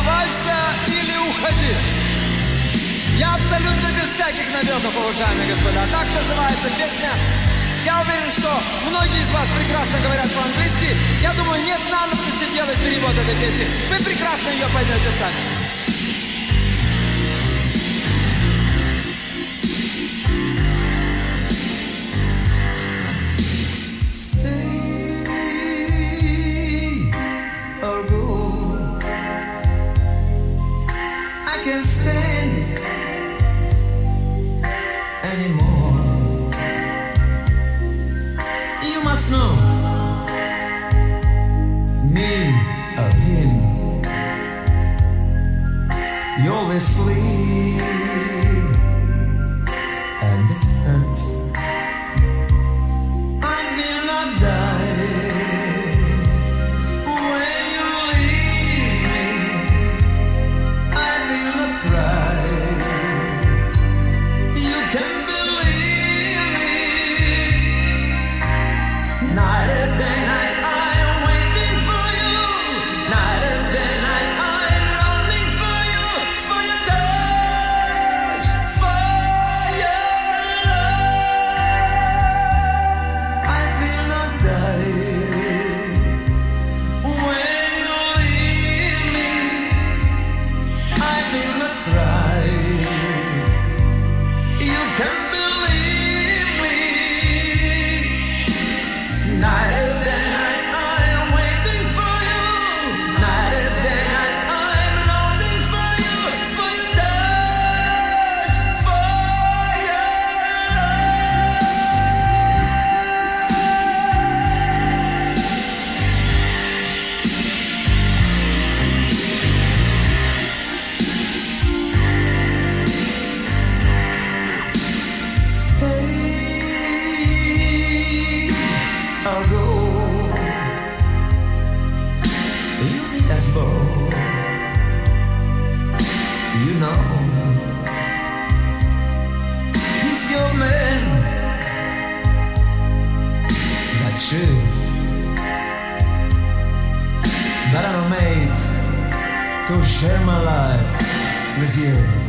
Оставайся или уходи. Я абсолютно без всяких намеков, уважаемые господа. Так называется песня. Я уверен, что многие из вас прекрасно говорят по-английски. Я думаю, нет надобности делать перевод этой песни. Вы прекрасно ее поймете сами. I can't stand it anymore. You must know me or him. You always sleep and it hurts. I will not die when you leave me. I will not cry. You can believe me. Night after night I am waiting for you. Night after night I am longing for you, for your touch, for your love. I will not die when you leave me. I will not cry. You can believe me. Night after night I am waiting for you. Night after night I am longing for you, for your touch, for your Stay or go. You need us both. You know he's your man. That's true. But I'm made to share my life with you.